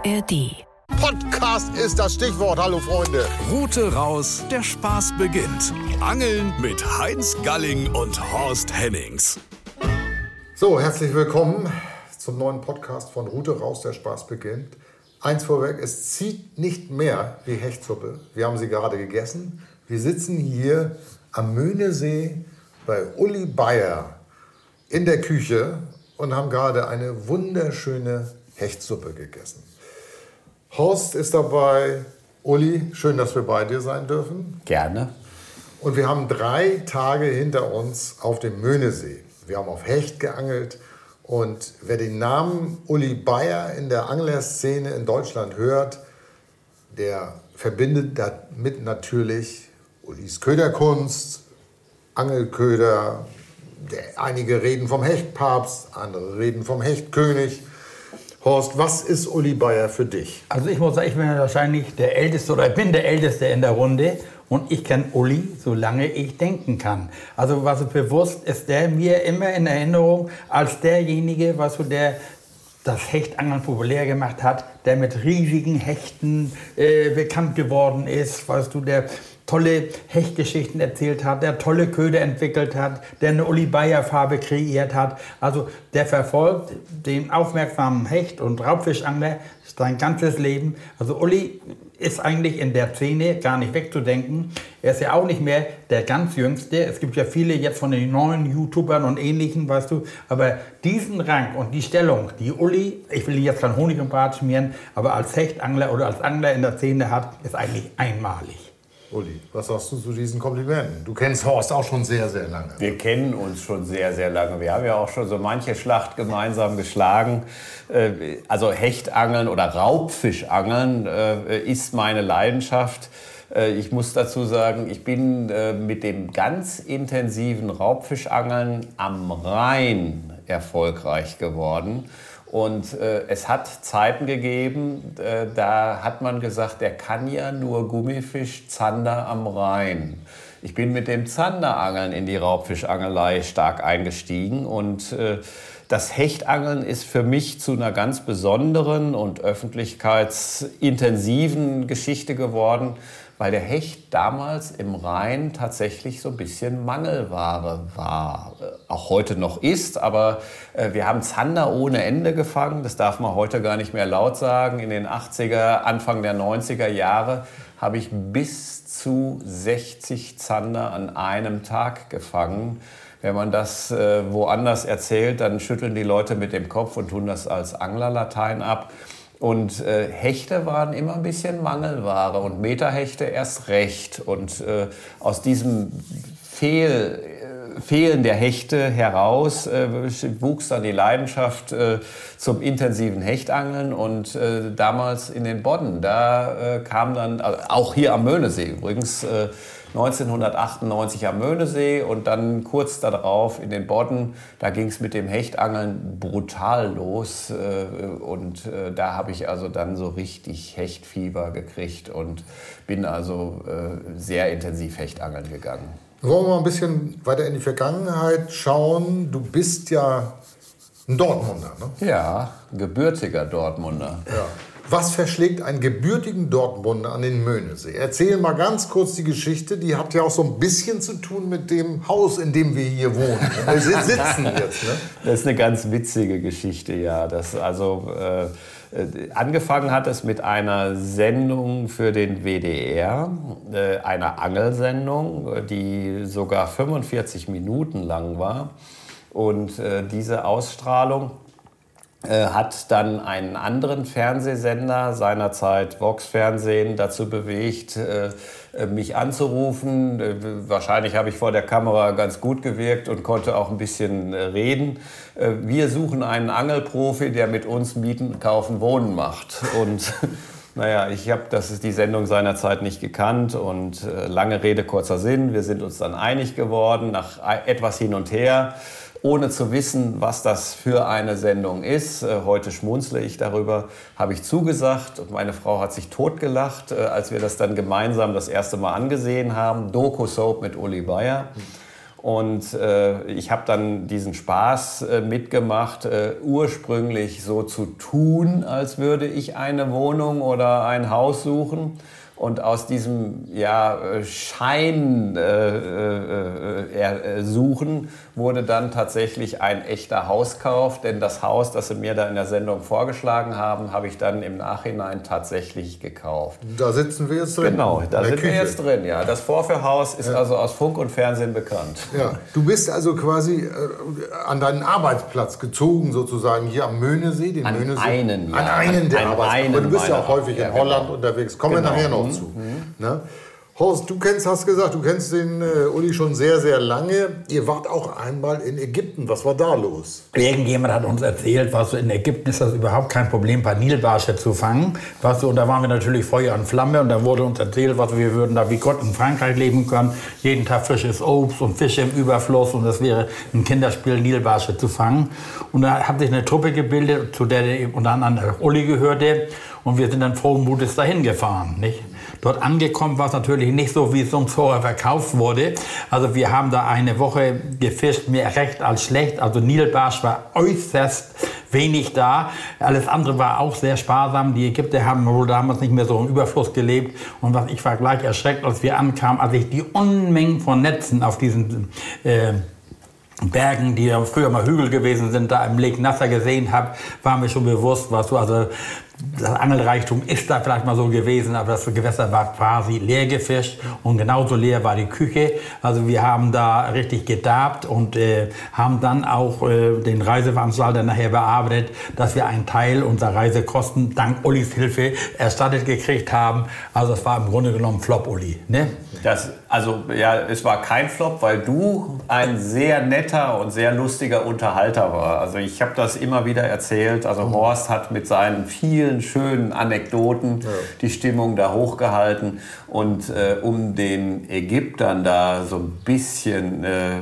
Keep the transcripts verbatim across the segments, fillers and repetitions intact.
A R D. Podcast ist das Stichwort. Hallo Freunde. Rute raus, der Spaß beginnt. Angeln mit Heinz Galling und Horst Hennings. So, herzlich willkommen zum neuen Podcast von Rute raus, der Spaß beginnt. Eins vorweg, es zieht nicht mehr wie Hechtsuppe. Wir haben sie gerade gegessen. Wir sitzen hier am Möhnesee bei Uli Bayer in der Küche und haben gerade eine wunderschöne Hechtsuppe gegessen. Horst ist dabei. Uli, schön, dass wir bei dir sein dürfen. Gerne. Und wir haben drei Tage hinter uns auf dem Möhnesee. Wir haben auf Hecht geangelt. Und wer den Namen Uli Bayer in der Anglerszene in Deutschland hört, der verbindet damit natürlich Ulis Köderkunst, Angelköder. Der, einige reden vom Hechtpapst, andere reden vom Hechtkönig. Horst, was ist Uli Bayer für dich? Also ich muss sagen, ich bin wahrscheinlich der Älteste oder ich bin der Älteste in der Runde und ich kenne Uli, solange ich denken kann. Also was bewusst ist der mir immer in Erinnerung als derjenige, was so der das Hechtangeln populär gemacht hat, der mit riesigen Hechten äh, bekannt geworden ist, weißt du, der tolle Hechtgeschichten erzählt hat, der tolle Köder entwickelt hat, der eine Uli Bayer Farbe kreiert hat. Also der verfolgt den aufmerksamen Hecht- und Raubfischangler sein ganzes Leben. Also Uli ist eigentlich in der Szene gar nicht wegzudenken. Er ist ja auch nicht mehr der ganz Jüngste. Es gibt ja viele jetzt von den neuen YouTubern und Ähnlichen, weißt du. Aber diesen Rang und die Stellung, die Uli, ich will jetzt kein Honig im Bart schmieren, aber als Hechtangler oder als Angler in der Szene hat, ist eigentlich einmalig. Uli, was sagst du zu diesen Komplimenten? Du kennst Horst auch schon sehr, sehr lange. Wir kennen uns schon sehr, sehr lange. Wir haben ja auch schon so manche Schlacht gemeinsam geschlagen. Also Hechtangeln oder Raubfischangeln ist meine Leidenschaft. Ich muss dazu sagen, ich bin mit dem ganz intensiven Raubfischangeln am Rhein erfolgreich geworden. Und äh, es hat Zeiten gegeben, äh, da hat man gesagt, der kann ja nur Gummifisch, Zander am Rhein. Ich bin mit dem Zanderangeln in die Raubfischangelei stark eingestiegen und äh, das Hechtangeln ist für mich zu einer ganz besonderen und öffentlichkeitsintensiven Geschichte geworden, weil der Hecht damals im Rhein tatsächlich so ein bisschen Mangelware war. Auch heute noch ist, aber äh, wir haben Zander ohne Ende gefangen. Das darf man heute gar nicht mehr laut sagen. In den achtziger, Anfang der neunziger Jahre habe ich bis zu sechzig Zander an einem Tag gefangen. Wenn man das äh, woanders erzählt, dann schütteln die Leute mit dem Kopf und tun das als Anglerlatein ab. Und äh, Hechte waren immer ein bisschen Mangelware und Meterhechte erst recht. Und äh, aus diesem Fehl, äh, Fehlen der Hechte heraus äh, wuchs dann die Leidenschaft äh, zum intensiven Hechtangeln. Und äh, damals in den Bodden, da äh, kam dann, also auch hier am Möhnesee übrigens, äh, neunzehnhundertachtundneunzig am Möhnesee und dann kurz darauf in den Bodden, da ging es mit dem Hechtangeln brutal los und da habe ich also dann so richtig Hechtfieber gekriegt und bin also sehr intensiv Hechtangeln gegangen. Wollen wir mal ein bisschen weiter in die Vergangenheit schauen? Du bist ja ein Dortmunder, ne? Ja, gebürtiger Dortmunder. Ja. Was verschlägt einen gebürtigen Dortmunder an den Möhnesee? Erzähl mal ganz kurz die Geschichte. Die hat ja auch so ein bisschen zu tun mit dem Haus, in dem wir hier wohnen. Wir sitzen jetzt, ne? Das ist eine ganz witzige Geschichte, ja. Das also äh, angefangen hat es mit einer Sendung für den W D R, äh, einer Angelsendung, die sogar fünfundvierzig Minuten lang war. Und äh, diese Ausstrahlung hat dann einen anderen Fernsehsender, seinerzeit Vox Fernsehen, dazu bewegt, mich anzurufen. Wahrscheinlich habe ich vor der Kamera ganz gut gewirkt und konnte auch ein bisschen reden. Wir suchen einen Angelprofi, der mit uns Mieten, Kaufen, Wohnen macht. Und naja, ich habe das ist die Sendung seinerzeit nicht gekannt und lange Rede, kurzer Sinn. Wir sind uns dann einig geworden, nach etwas hin und her. Ohne zu wissen, was das für eine Sendung ist. Heute schmunzle ich darüber, habe ich zugesagt und meine Frau hat sich totgelacht, als wir das dann gemeinsam das erste Mal angesehen haben. Doku-Soap mit Uli Bayer. Und äh, ich habe dann diesen Spaß äh, mitgemacht, äh, ursprünglich so zu tun, als würde ich eine Wohnung oder ein Haus suchen. Und aus diesem ja, Schein äh, äh, suchen wurde dann tatsächlich ein echter Hauskauf. Denn das Haus, das Sie mir da in der Sendung vorgeschlagen haben, habe ich dann im Nachhinein tatsächlich gekauft. Da sitzen wir jetzt drin. Genau, da sind Küche. wir jetzt drin. Ja. Das Vorführhaus ist ja. also aus Funk und Fernsehen bekannt. Ja. Du bist also quasi äh, an deinen Arbeitsplatz gezogen, sozusagen hier am Möhnesee. Den An Möhnesee. einen, ja. An einen der An Arbeitsplätze. einen Aber du bist ja auch häufig ja, in Holland genau. unterwegs. Kommen genau. wir nachher noch zu. Mhm. Ne? Horst, du kennst, hast gesagt, du kennst den äh, Uli schon sehr, sehr lange. Ihr wart auch einmal in Ägypten. Was war da los? Irgendjemand hat uns erzählt, was so in Ägypten ist das überhaupt kein Problem, ein paar Nilbarsche zu fangen. Was so, und da waren wir natürlich Feuer und Flamme und da wurde uns erzählt, was wir würden da wie Gott in Frankreich leben können. Jeden Tag frisches Obst und Fische im Überfluss und das wäre ein Kinderspiel, Nilbarsche zu fangen. Und da hat sich eine Truppe gebildet, zu der unter anderem Uli gehörte. Und wir sind dann frohen Mutes dahin gefahren, nicht? Dort angekommen war es natürlich nicht so, wie es uns vorher verkauft wurde. Also wir haben da eine Woche gefischt, mehr recht als schlecht. Also Nilbarsch war äußerst wenig da. Alles andere war auch sehr sparsam. Die Ägypter haben wohl damals nicht mehr so im Überfluss gelebt. Und was ich war gleich erschreckt, als wir ankamen, als ich die Unmengen von Netzen auf diesen äh, Bergen, die ja früher mal Hügel gewesen sind, da im Lake Nasser gesehen habe, war mir schon bewusst, was so, also das Angelreichtum ist da vielleicht mal so gewesen, aber das Gewässer war quasi leer gefischt und genauso leer war die Küche. Also wir haben da richtig gedarbt und äh, haben dann auch äh, den Reiseveranstalter nachher bearbeitet, dass wir einen Teil unserer Reisekosten dank Ulis Hilfe erstattet gekriegt haben. Also es war im Grunde genommen Flop, Uli, ne? Das, also ja, es war kein Flop, weil du ein sehr netter und sehr lustiger Unterhalter war. Also ich habe das immer wieder erzählt. Also mhm. Horst hat mit seinen vielen schönen Anekdoten ja. die Stimmung da hochgehalten. Und äh, um den Ägyptern da so ein bisschen äh,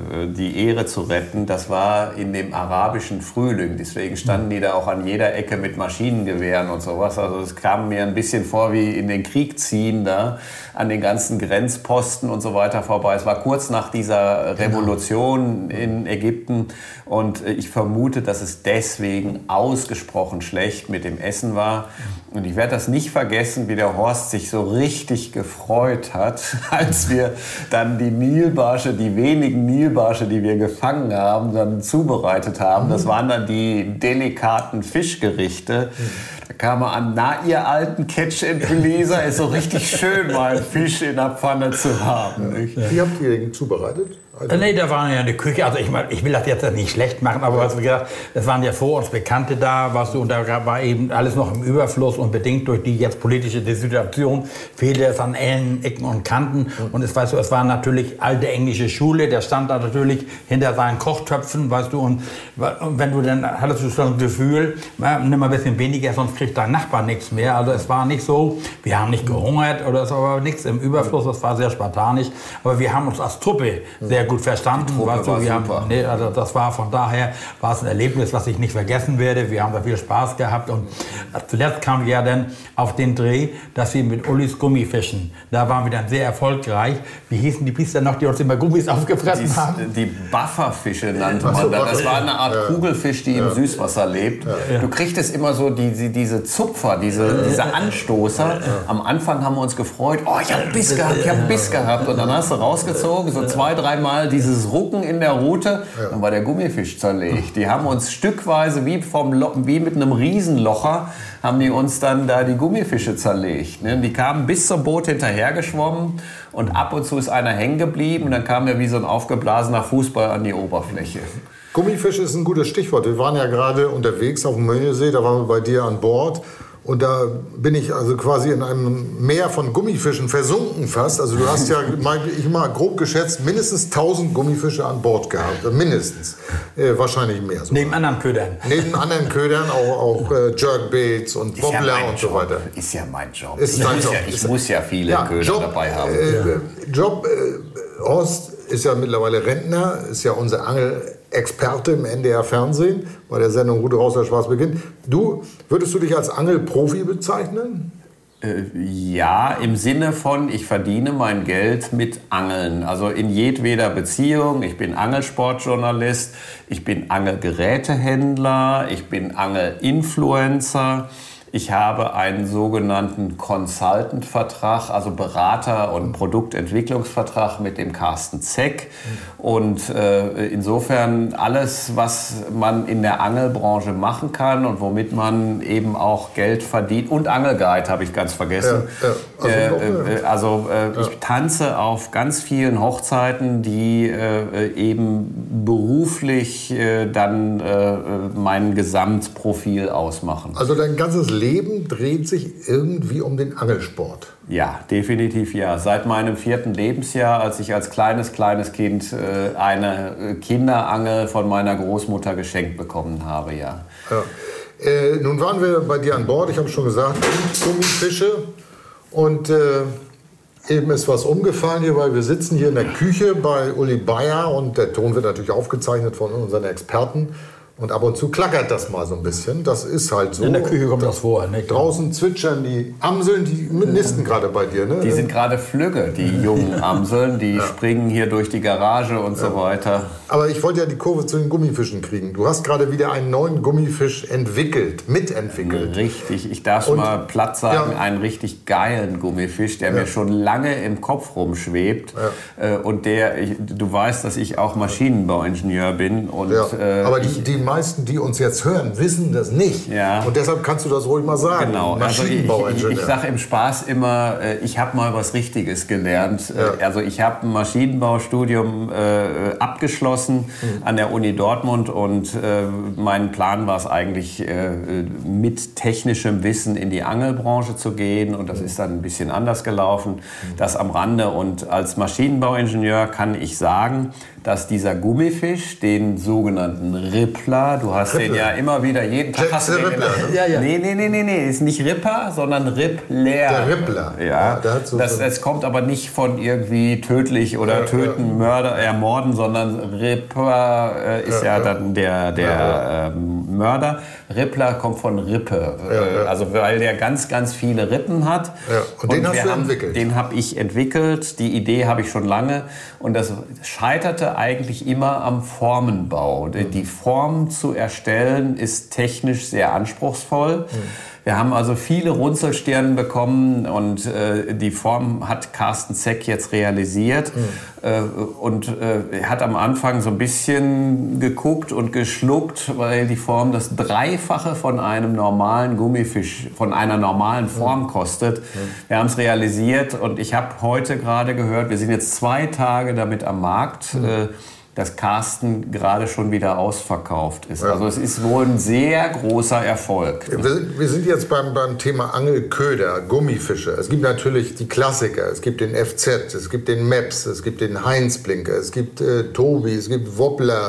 die Ehre zu retten, das war in dem arabischen Frühling. Deswegen standen die da auch an jeder Ecke mit Maschinengewehren und sowas. Also es kam mir ein bisschen vor wie in den Krieg ziehen da an den ganzen Grenzposten und so weiter vorbei. Es war kurz nach dieser Revolution in Ägypten und ich vermute, dass es deswegen ausgesprochen schlecht mit dem Essen war. Und ich werde das nicht vergessen, wie der Horst sich so richtig gefreut hat, als wir dann die Nilbarsche, die wenigen Nilbarsche, die wir gefangen haben, dann zubereitet haben. Das waren dann die delikaten Fischgerichte. Da kam er an, na ihr alten Catch-and-Releaser, ist so richtig schön, mal einen Fisch in der Pfanne zu haben. Nicht? Wie habt ihr den zubereitet? Also nee, da waren ja in der Küche, also ich, mein, ich will das jetzt nicht schlecht machen, aber was wir gesagt, es waren ja vor uns Bekannte da, was so, und da war eben alles noch im Überfluss und bedingt durch die jetzt politische Situation fehlte es an allen Ecken und Kanten und es, weißt du, es war natürlich alte englische Schule, der stand da natürlich hinter seinen Kochtöpfen, weißt du, und, und wenn du dann hattest du schon ein Gefühl, nimm mal ein bisschen weniger, sonst kriegt dein Nachbar nichts mehr, also es war nicht so, wir haben nicht gehungert oder es war nichts im Überfluss, das war sehr spartanisch, aber wir haben uns als Truppe sehr gut verstanden. Weißt du, wir haben, nee, also das war von daher war es ein Erlebnis, was ich nicht vergessen werde. Wir haben da viel Spaß gehabt und zuletzt kamen wir ja dann auf den Dreh, dass wir mit Ulis Gummifischen, da waren wir dann sehr erfolgreich. Wie hießen die Biester noch, die uns immer Gummis aufgefressen die, haben? Die Bufferfische nannte man das. Das war eine Art ja. Kugelfisch, die ja. im Süßwasser lebt. Ja. Du kriegtest immer so die, die, diese Zupfer, diese, diese Anstoßer. Ja. Am Anfang haben wir uns gefreut, oh, ich habe einen Biss gehabt, ich habe einen Biss gehabt. Und dann hast du rausgezogen, so zwei, dreimal dieses Rucken in der Rute, dann war der Gummifisch zerlegt. Die haben uns stückweise, wie, vom Lo- wie mit einem Riesenlocher, haben die uns dann da die Gummifische zerlegt. Ne? Die kamen bis zum Boot hinterhergeschwommen und ab und zu ist einer hängen geblieben und dann kam er wie so ein aufgeblasener Fußball an die Oberfläche. Gummifisch ist ein gutes Stichwort. Wir waren ja gerade unterwegs auf dem Möhnesee, da waren wir bei dir an Bord. Und da bin ich also quasi in einem Meer von Gummifischen versunken fast. Also du hast ja, ich mal grob geschätzt, mindestens tausend Gummifische an Bord gehabt. Mindestens. Äh, wahrscheinlich mehr. Sogar. Neben anderen Ködern. Neben anderen Ködern, auch, auch äh, Jerkbaits und Wobbler ja und so weiter. Ist ja mein Job. Ist ich dein muss, Job. Ja, ich muss ja viele ja, Köder Job, dabei haben. Äh, Job, äh, Horst ist ja mittlerweile Rentner, ist ja unser Angelexperte im N D R-Fernsehen bei der Sendung Rute raus, der Spaß beginnt. Du, würdest du dich als Angelprofi bezeichnen? Ja, im Sinne von, ich verdiene mein Geld mit Angeln. Also in jedweder Beziehung. Ich bin Angelsportjournalist, ich bin Angelgerätehändler, ich bin Angelinfluencer. Ich habe einen sogenannten Consultant-Vertrag, also Berater- und Produktentwicklungsvertrag mit dem Carsten Zeck. Und äh, insofern alles, was man in der Angelbranche machen kann und womit man eben auch Geld verdient. Und Angelguide habe ich ganz vergessen. Ja, ja. Also, äh, äh, also äh, ja. ich tanze auf ganz vielen Hochzeiten, die äh, eben beruflich äh, dann äh, mein Gesamtprofil ausmachen. Also dein ganzes Leben Leben dreht sich irgendwie um den Angelsport. Ja, definitiv ja. Seit meinem vierten Lebensjahr, als ich als kleines, kleines Kind äh, eine Kinderangel von meiner Großmutter geschenkt bekommen habe, ja. ja. Äh, nun waren wir bei dir an Bord, ich habe schon gesagt, Gummifische. Und äh, eben ist was umgefallen hier, weil wir sitzen hier in der Küche bei Uli Bayer und der Ton wird natürlich aufgezeichnet von unseren Experten. Und ab und zu klackert das mal so ein bisschen. Das ist halt so. In der Küche kommt das vor. Ne? Draußen zwitschern die Amseln, die nisten gerade bei dir. Ne? Die sind gerade flügge, die jungen Amseln. Die ja. springen hier durch die Garage und ja. so weiter. Aber ich wollte ja die Kurve zu den Gummifischen kriegen. Du hast gerade wieder einen neuen Gummifisch entwickelt, mitentwickelt. Richtig, ich darf und, mal platt sagen, ja. einen richtig geilen Gummifisch, der ja. mir schon lange im Kopf rumschwebt. Ja. Und der, ich, du weißt, dass ich auch Maschinenbauingenieur bin. Und, ja. äh, Aber die, ich, die meisten, die uns jetzt hören, wissen das nicht. Ja. Und deshalb kannst du das ruhig mal sagen. Genau. Maschinenbauingenieur. Also ich ich, ich sage im Spaß immer, ich habe mal was Richtiges gelernt. Ja. Also ich habe ein Maschinenbaustudium äh, abgeschlossen mhm. an der Uni Dortmund und äh, mein Plan war es eigentlich, äh, mit technischem Wissen in die Angelbranche zu gehen und das mhm. ist dann ein bisschen anders gelaufen. Mhm. Das am Rande. Und als Maschinenbauingenieur kann ich sagen, dass dieser Gummifisch, den sogenannten Rippler, du hast Rippler. den ja immer wieder, jeden Tag hast du den Rippler, ne? ja, ja. Nee, nee, nee, nee, nee, ist nicht Ripper, sondern Rippler. Der Rippler. Ja, ja der hat so das, das kommt aber nicht von irgendwie tödlich oder ja, töten, ja. Mörder, ermorden, sondern Ripper äh, ist ja, ja, ja dann der, der ja. ähm, Mörder. Rippler kommt von Rippe, ja, ja. also weil der ganz, ganz viele Rippen hat. Ja. Und, und den hast du haben, entwickelt? Den habe ich entwickelt, die Idee habe ich schon lange und das scheiterte eigentlich immer am Formenbau. Mhm. Die Form zu erstellen ist technisch sehr anspruchsvoll. Mhm. Wir haben also viele Runzelstirnen bekommen und äh, die Form hat Carsten Zeck jetzt realisiert. Mhm. Äh, und äh, er hat am Anfang so ein bisschen geguckt und geschluckt, weil die Form das Dreifache von einem normalen Gummifisch, von einer normalen Form mhm. kostet. Mhm. Wir haben es realisiert und ich habe heute gerade gehört, wir sind jetzt zwei Tage damit am Markt, mhm. äh, dass Carsten gerade schon wieder ausverkauft ist. Ja. Also es ist wohl ein sehr großer Erfolg. Wir sind, wir sind jetzt beim, beim Thema Angelköder, Gummifische. Es gibt natürlich die Klassiker. Es gibt den F Z, es gibt den Meps, es gibt den Heinz-Blinker, es gibt äh, Tobi, es gibt Wobbler,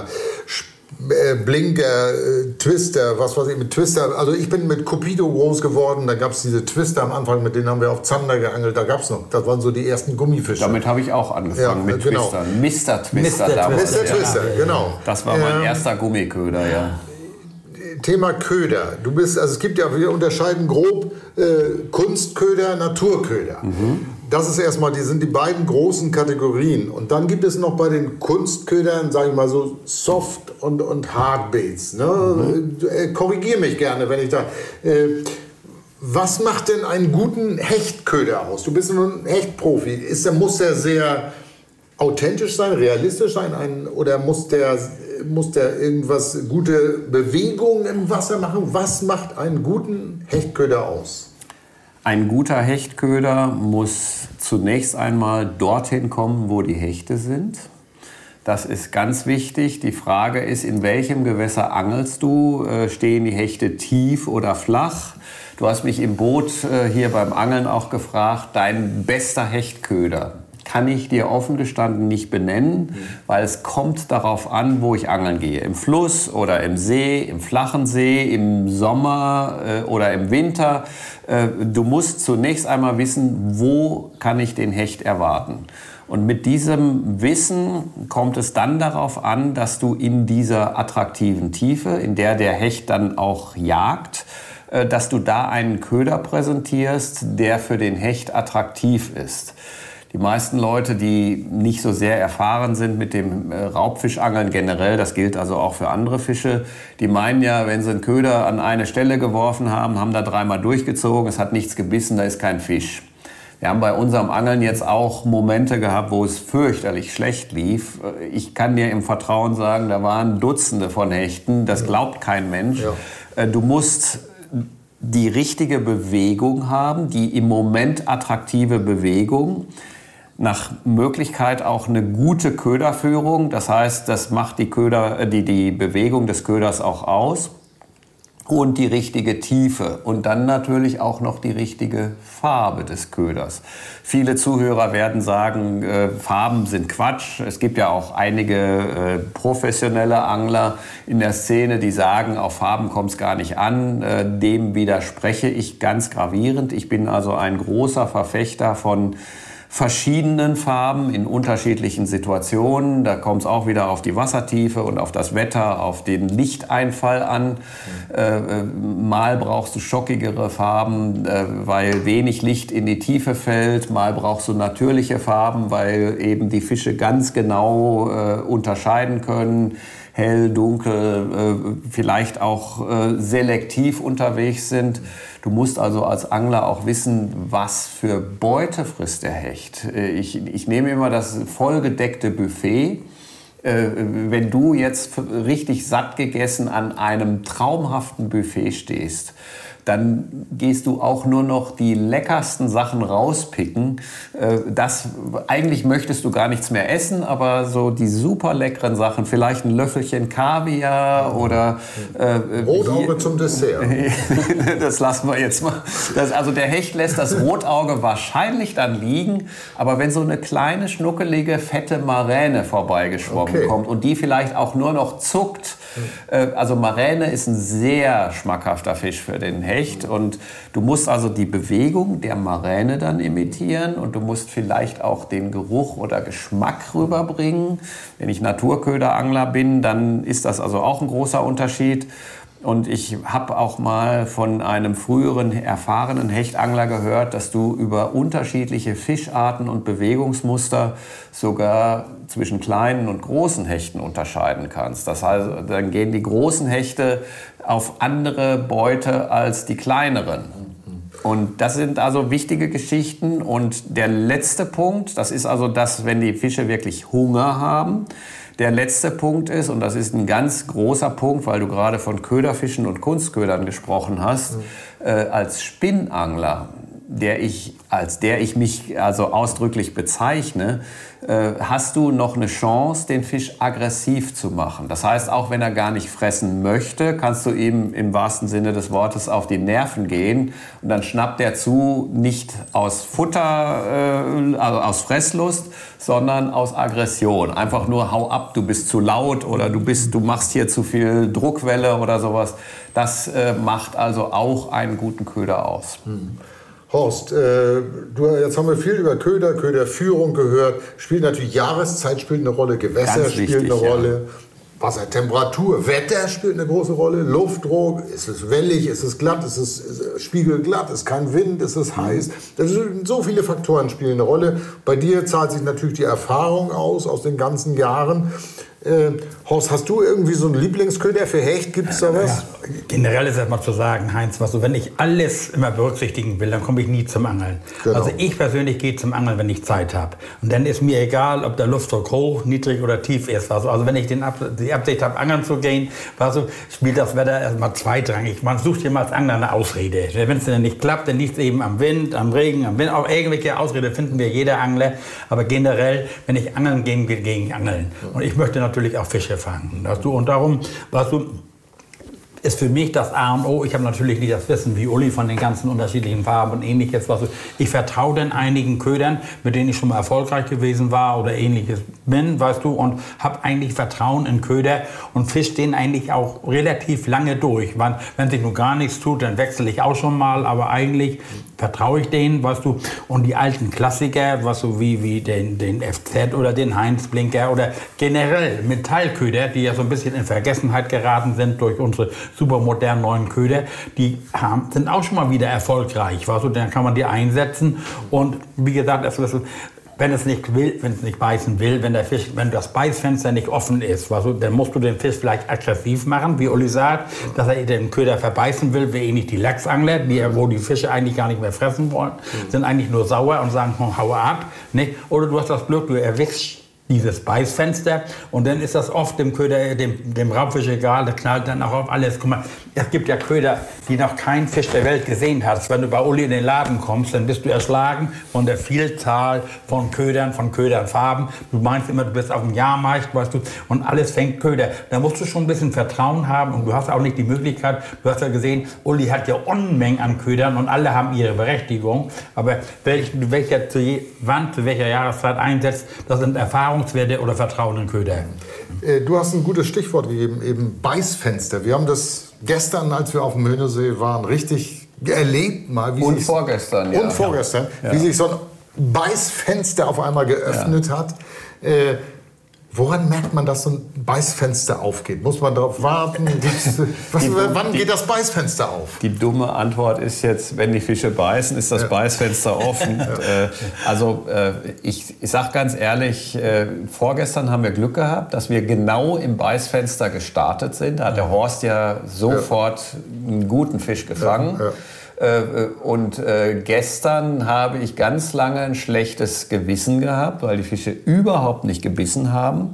äh, Blinker, äh, Twister, was weiß ich, mit Twister. Also ich bin mit Cupido groß geworden. Da gab es diese Twister am Anfang, mit denen haben wir auf Zander geangelt. Da gab es noch, das waren so die ersten Gummifische. Damit habe ich auch angefangen, ja, mit genau. Twistern. Mister Twister. Mister Twister, Twister ja. genau. Das war mein ähm, erster Gummiköder, ja. Thema Köder. Du bist, also es gibt ja, wir unterscheiden grob äh, Kunstköder, Naturköder. Mhm. Das ist erstmal, die sind die beiden großen Kategorien. Und dann gibt es noch bei den Kunstködern, sage ich mal so, Soft- und, und Hardbaits. Ne? Mhm. Äh, korrigier mich gerne, wenn ich da... Äh, was macht denn einen guten Hechtköder aus? Du bist nun ein Hechtprofi. Ist der, muss der sehr authentisch sein, realistisch sein? Ein, oder muss der, muss der irgendwas, gute Bewegungen im Wasser machen? Was macht einen guten Hechtköder aus? Ein guter Hechtköder muss zunächst einmal dorthin kommen, wo die Hechte sind. Das ist ganz wichtig. Die Frage ist, in welchem Gewässer angelst du? Stehen die Hechte tief oder flach? Du hast mich im Boot hier beim Angeln auch gefragt, dein bester Hechtköder. Kann ich dir offen gestanden nicht benennen, mhm. weil es kommt darauf an, wo ich angeln gehe. Im Fluss oder im See, im flachen See, im Sommer äh, oder im Winter. Äh, du musst zunächst einmal wissen, wo kann ich den Hecht erwarten. Und mit diesem Wissen kommt es dann darauf an, dass du in dieser attraktiven Tiefe, in der der Hecht dann auch jagt, dass du da einen Köder präsentierst, der für den Hecht attraktiv ist. Die meisten Leute, die nicht so sehr erfahren sind mit dem Raubfischangeln generell, das gilt also auch für andere Fische, die meinen ja, wenn sie einen Köder an eine Stelle geworfen haben, haben da dreimal durchgezogen, es hat nichts gebissen, da ist kein Fisch. Wir haben bei unserem Angeln jetzt auch Momente gehabt, wo es fürchterlich schlecht lief. Ich kann dir im Vertrauen sagen, da waren Dutzende von Hechten, das glaubt kein Mensch. Ja. Du musst die richtige Bewegung haben, die im Moment attraktive Bewegung. Nach Möglichkeit auch eine gute Köderführung, das heißt, das macht die, Köder, die, die Bewegung des Köders auch aus. Und die richtige Tiefe und dann natürlich auch noch die richtige Farbe des Köders. Viele Zuhörer werden sagen, äh, Farben sind Quatsch. Es gibt ja auch einige äh, professionelle Angler in der Szene, die sagen, auf Farben kommt es gar nicht an. Äh, dem widerspreche ich ganz gravierend. Ich bin also ein großer Verfechter von verschiedenen Farben in unterschiedlichen Situationen. Da kommt es auch wieder auf die Wassertiefe und auf das Wetter, auf den Lichteinfall an. Äh, mal brauchst du schockigere Farben, äh, weil wenig Licht in die Tiefe fällt. Mal brauchst du natürliche Farben, weil eben die Fische ganz genau äh, unterscheiden können. Hell, dunkel, äh, vielleicht auch äh, selektiv unterwegs sind. Du musst also als Angler auch wissen, was für Beute frisst der Hecht. Ich, ich nehme immer das vollgedeckte Buffet. Wenn du jetzt richtig satt gegessen an einem traumhaften Buffet stehst, dann gehst du auch nur noch die leckersten Sachen rauspicken. Das, eigentlich möchtest du gar nichts mehr essen, aber so die super leckeren Sachen, vielleicht ein Löffelchen Kaviar oder... Äh, Rotauge zum Dessert. Das lassen wir jetzt mal. Das, also der Hecht lässt das Rotauge wahrscheinlich dann liegen, aber wenn so eine kleine, schnuckelige, fette Maräne vorbeigeschwommen okay. kommt und die vielleicht auch nur noch zuckt, äh, also Maräne ist ein sehr schmackhafter Fisch für den Hecht. Und du musst also die Bewegung der Maräne dann imitieren und du musst vielleicht auch den Geruch oder Geschmack rüberbringen. Wenn ich Naturköderangler bin, dann ist das also auch ein großer Unterschied. Und ich habe auch mal von einem früheren erfahrenen Hechtangler gehört, dass du über unterschiedliche Fischarten und Bewegungsmuster sogar zwischen kleinen und großen Hechten unterscheiden kannst. Das heißt, dann gehen die großen Hechte auf andere Beute als die kleineren. Und das sind also wichtige Geschichten. Und der letzte Punkt, das ist also das, wenn die Fische wirklich Hunger haben. Der letzte Punkt ist, und das ist ein ganz großer Punkt, weil du gerade von Köderfischen und Kunstködern gesprochen hast, mhm. äh, als Spinnangler, der ich, als der ich mich also ausdrücklich bezeichne, äh, hast du noch eine Chance, den Fisch aggressiv zu machen. Das heißt, auch wenn er gar nicht fressen möchte, kannst du ihm im wahrsten Sinne des Wortes auf die Nerven gehen und dann schnappt er zu, nicht aus Futter, äh, also aus Fresslust, sondern aus Aggression. Einfach nur hau ab, du bist zu laut oder du bist, du machst hier zu viel Druckwelle oder sowas. Das äh, macht also auch einen guten Köder aus. Hm. Horst, äh, du, jetzt haben wir viel über Köder, Köderführung gehört. Spielt natürlich Jahreszeit spielt eine Rolle, Gewässer Ganz spielt wichtig, eine Rolle, ja. Wassertemperatur, Wetter spielt eine große Rolle, Luftdruck, ist es wellig, ist es glatt, ist es, ist es spiegelglatt, ist kein Wind, ist es heiß. Das sind so viele Faktoren spielen eine Rolle. Bei dir zahlt sich natürlich die Erfahrung aus, aus den ganzen Jahren. Äh, Horst, hast du irgendwie so einen Lieblingsköder für Hecht? Gibt es da was? Ja, generell ist erstmal zu sagen, Heinz, was so, wenn ich alles immer berücksichtigen will, dann komme ich nie zum Angeln. Genau. Also ich persönlich gehe zum Angeln, wenn ich Zeit habe. Und dann ist mir egal, ob der Luftdruck hoch, niedrig oder tief ist. Also, also wenn ich den Ab die Absicht habe, angeln zu gehen, also spielt das Wetter erstmal zweitrangig. Man sucht hier mal als Angler eine Ausrede. Wenn es dann nicht klappt, dann liegt es eben am Wind, am Regen, am Wind. Auch irgendwelche Ausrede finden wir jeder Angler. Aber generell, wenn ich angeln gehe, gehe ich angeln. Und ich möchte natürlich natürlich auch Fische fangen. Weißt du? Und darum, weißt du, ist für mich das A und O. Ich habe natürlich nicht das Wissen wie Uli von den ganzen unterschiedlichen Farben und ähnliches. Weißt du? Ich vertraue den einigen Ködern, mit denen ich schon mal erfolgreich gewesen war oder ähnliches bin, weißt du, und habe eigentlich Vertrauen in Köder und fische den eigentlich auch relativ lange durch. Wenn, wenn sich nur gar nichts tut, dann wechsle ich auch schon mal, aber eigentlich vertraue ich denen, weißt du. Und die alten Klassiker, weißt du, wie, wie den, den F Z oder den Heinz Blinker oder generell Metallköder, die ja so ein bisschen in Vergessenheit geraten sind durch unsere supermodernen neuen Köder, die haben, sind auch schon mal wieder erfolgreich, weißt du. Dann kann man die einsetzen und wie gesagt, das ist, wenn es nicht will, wenn es nicht beißen will, wenn der Fisch, wenn das Beißfenster nicht offen ist, weißt du, dann musst du den Fisch vielleicht aggressiv machen, wie Uli sagt, dass er den Köder verbeißen will, wie ähnlich die Lachsangler, die, wo die Fische eigentlich gar nicht mehr fressen wollen, sind eigentlich nur sauer und sagen, hau ab, nicht? Oder du hast das Glück, du erwischst dieses Beißfenster und dann ist das oft dem Köder, dem, dem Raubfisch egal, der knallt dann auch auf alles. Guck mal, es gibt ja Köder, die noch kein Fisch der Welt gesehen hat. Wenn du bei Uli in den Laden kommst, dann bist du erschlagen von der Vielzahl von Ködern, von Köderfarben. Du meinst immer, du bist auf dem Jahrmarkt, weißt du, und alles fängt Köder. Da musst du schon ein bisschen Vertrauen haben und du hast auch nicht die Möglichkeit, du hast ja gesehen, Uli hat ja Unmengen an Ködern und alle haben ihre Berechtigung, aber welch, welcher zu je, wann, zu welcher Jahreszeit einsetzt, das sind Erfahrungen oder Vertrauen in Köder. Du hast ein gutes Stichwort gegeben, eben Beißfenster. Wir haben das gestern, als wir auf dem Möhnesee waren, richtig erlebt mal. Wie und vorgestern, ja. Und vorgestern, ja. Wie sich so ein Beißfenster auf einmal geöffnet ja. hat. Äh, Woran merkt man, dass so ein Beißfenster aufgeht? Muss man darauf warten? Was, die, wann die, geht das Beißfenster auf? Die dumme Antwort ist jetzt, wenn die Fische beißen, ist das ja. Beißfenster offen. äh, also äh, ich, ich sage ganz ehrlich, äh, vorgestern haben wir Glück gehabt, dass wir genau im Beißfenster gestartet sind. Da hat der Horst ja sofort ja. einen guten Fisch gefangen. Ja. Ja. Und äh, gestern habe ich ganz lange ein schlechtes Gewissen gehabt, weil die Fische überhaupt nicht gebissen haben.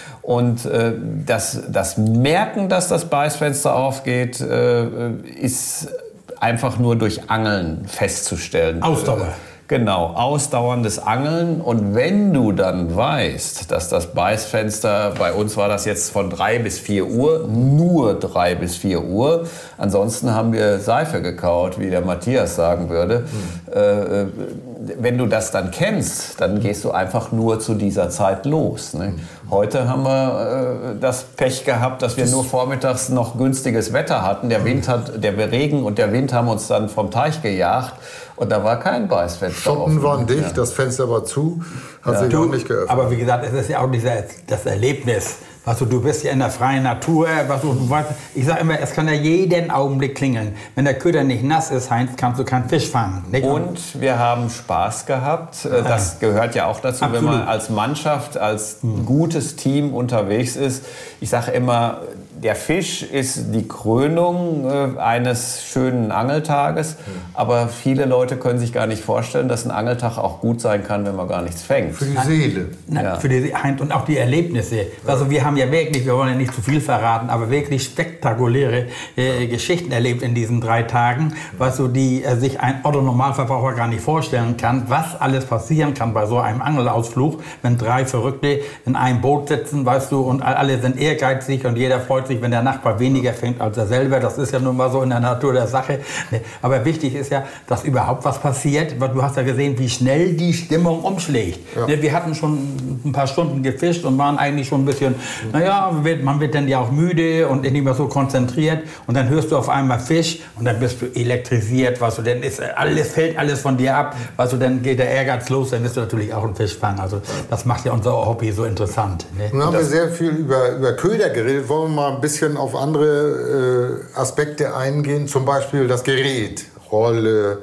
Und äh, das, das Merken, dass das Beißfenster aufgeht, äh, ist einfach nur durch Angeln festzustellen. Ausdauer. Genau, ausdauerndes Angeln. Und wenn du dann weißt, dass das Beißfenster, bei uns war das jetzt von drei bis vier Uhr, nur drei bis vier Uhr. Ansonsten haben wir Seife gekaut, wie der Matthias sagen würde. Mhm. Äh, wenn du das dann kennst, dann gehst du einfach nur zu dieser Zeit los. Ne? Heute haben wir äh, das Pech gehabt, dass wir nur vormittags noch günstiges Wetter hatten. Der Wind hat, der Regen und der Wind haben uns dann vom Teich gejagt. Und da war kein Beißfenster. Schotten waren dicht, ja. Das Fenster war zu, hat ja. sich auch nicht geöffnet. Aber wie gesagt, es ist ja auch dieser, das Erlebnis. Weißt du, du bist ja in der freien Natur. Weißt du, du weißt, ich sage immer, es kann ja jeden Augenblick klingeln. Wenn der Köder nicht nass ist, Heinz, kannst du keinen Fisch fangen. Nicht? Und wir haben Spaß gehabt. Das gehört ja auch dazu, Absolut. Wenn man als Mannschaft, als gutes Team unterwegs ist. Ich sage immer, der Fisch ist die Krönung äh, eines schönen Angeltages, mhm. aber viele Leute können sich gar nicht vorstellen, dass ein Angeltag auch gut sein kann, wenn man gar nichts fängt. Für die Seele. Nein, ja. für die, und auch die Erlebnisse. Ja. Also wir haben ja wirklich, wir wollen ja nicht zu viel verraten, aber wirklich spektakuläre äh, Geschichten erlebt in diesen drei Tagen, was so die äh, sich ein Otto-Normalverbraucher gar nicht vorstellen kann, was alles passieren kann bei so einem Angelausflug, wenn drei Verrückte in einem Boot sitzen, weißt du, und alle sind ehrgeizig und jeder freut sich, wenn der Nachbar weniger fängt als er selber. Das ist ja nun mal so in der Natur der Sache. Aber wichtig ist ja, dass überhaupt was passiert. Du hast ja gesehen, wie schnell die Stimmung umschlägt. Ja. Wir hatten schon ein paar Stunden gefischt und waren eigentlich schon ein bisschen, naja, man wird dann ja auch müde und nicht mehr so konzentriert. Und dann hörst du auf einmal Fisch und dann bist du elektrisiert. Weißt du, dann ist alles, fällt alles von dir ab. Weißt du, dann geht der Ehrgeiz los, dann wirst du natürlich auch einen Fisch fangen. Also das macht ja unser Hobby so interessant. Ne? Nun haben wir sehr viel über, über Köder geredet. Wollen wir mal ein bisschen auf andere äh, Aspekte eingehen, zum Beispiel das Gerät, Rolle,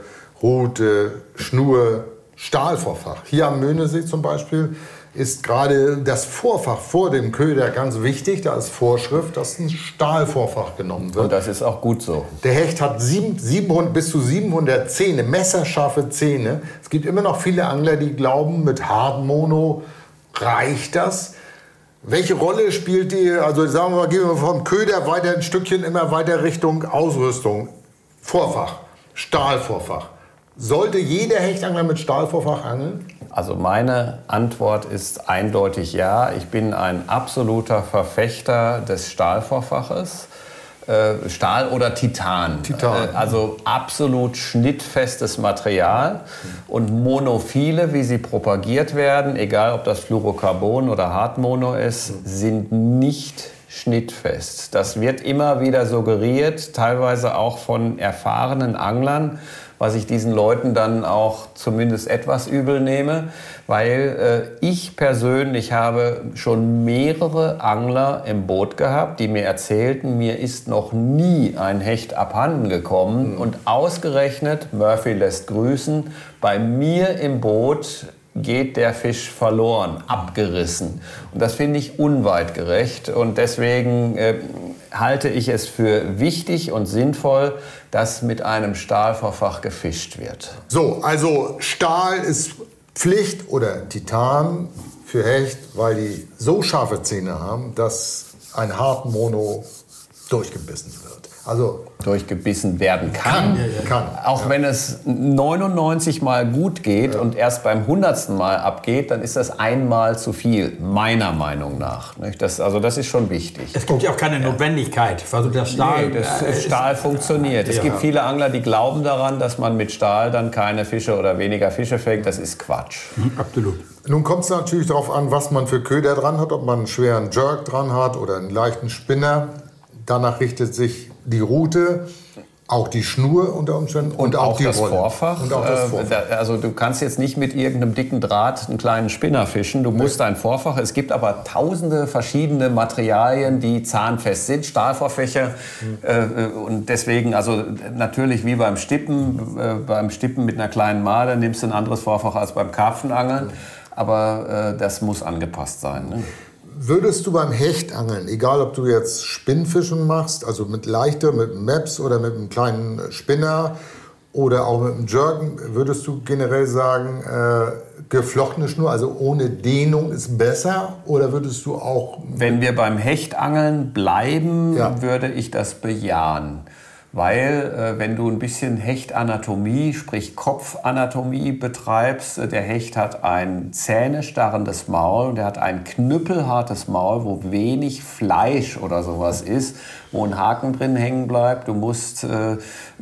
Rute, Schnur, Stahlvorfach. Hier am Möhnesee zum Beispiel ist gerade das Vorfach vor dem Köder ganz wichtig. Da ist Vorschrift, dass ein Stahlvorfach genommen wird. Und das ist auch gut so. Der Hecht hat sieben, siebenhundert, bis zu siebenhundert Zähne, messerscharfe Zähne. Es gibt immer noch viele Angler, die glauben, mit Hartmono reicht das. Welche Rolle spielt die, also sagen wir mal, gehen wir vom Köder weiter ein Stückchen immer weiter Richtung Ausrüstung. Vorfach, Stahlvorfach. Sollte jeder Hechtangler mit Stahlvorfach angeln? Also meine Antwort ist eindeutig ja. Ich bin ein absoluter Verfechter des Stahlvorfaches. Äh, Stahl oder Titan. Titan. Äh, also absolut schnittfestes Material. Und Monophile, wie sie propagiert werden, egal ob das Fluorocarbon oder Hartmono ist, sind nicht schnittfest. Das wird immer wieder suggeriert, teilweise auch von erfahrenen Anglern, was ich diesen Leuten dann auch zumindest etwas übel nehme, weil äh, ich persönlich habe schon mehrere Angler im Boot gehabt, die mir erzählten, mir ist noch nie ein Hecht abhanden gekommen. Mhm. Und ausgerechnet, Murphy lässt grüßen, bei mir im Boot geht der Fisch verloren, abgerissen. Und das finde ich unweitgerecht. Und deswegen äh, halte ich es für wichtig und sinnvoll, dass mit einem Stahlvorfach gefischt wird. So, also Stahl ist Pflicht oder Titan für Hecht, weil die so scharfe Zähne haben, dass ein Hartmono durchgebissen wird. Also durchgebissen werden kann, kann, ja, ja. kann. Auch ja. wenn es neunundneunzig Mal gut geht ja. und erst beim hundertsten Mal abgeht, dann ist das einmal zu viel, meiner Meinung nach. Das, also das ist schon wichtig. Es gibt ja auch keine ja. Notwendigkeit. Also der Stahl, nee, das äh, Stahl ist, funktioniert. Ja. Es gibt viele Angler, die glauben daran, dass man mit Stahl dann keine Fische oder weniger Fische fängt. Das ist Quatsch. Mhm, absolut. Nun kommt es natürlich darauf an, was man für Köder dran hat, ob man einen schweren Jerk dran hat oder einen leichten Spinner. Danach richtet sich die Route, auch die Schnur unter Umständen und, und auch, auch die das Rolle. Vorfach. Und auch das Vorfach. Also du kannst jetzt nicht mit irgendeinem dicken Draht einen kleinen Spinner fischen. Du musst ein Vorfach. Es gibt aber tausende verschiedene Materialien, die zahnfest sind, Stahlvorfächer. Mhm. Und deswegen, also natürlich wie beim Stippen, beim Stippen mit einer kleinen Made nimmst du ein anderes Vorfach als beim Karpfenangeln. Mhm. Aber das muss angepasst sein. Ne? Würdest du beim Hechtangeln, egal ob du jetzt Spinnfischen machst, also mit leichter, mit einem Maps oder mit einem kleinen Spinner oder auch mit einem Jerken, würdest du generell sagen, äh, geflochtene Schnur, also ohne Dehnung ist besser? Oder würdest du auch... Wenn wir beim Hechtangeln bleiben, ja. würde ich das bejahen. Weil, äh, wenn du ein bisschen Hechtanatomie, sprich Kopfanatomie betreibst, äh, der Hecht hat ein zähnestarrendes Maul, der hat ein knüppelhartes Maul, wo wenig Fleisch oder sowas ist, wo ein Haken drin hängen bleibt. Du musst, äh,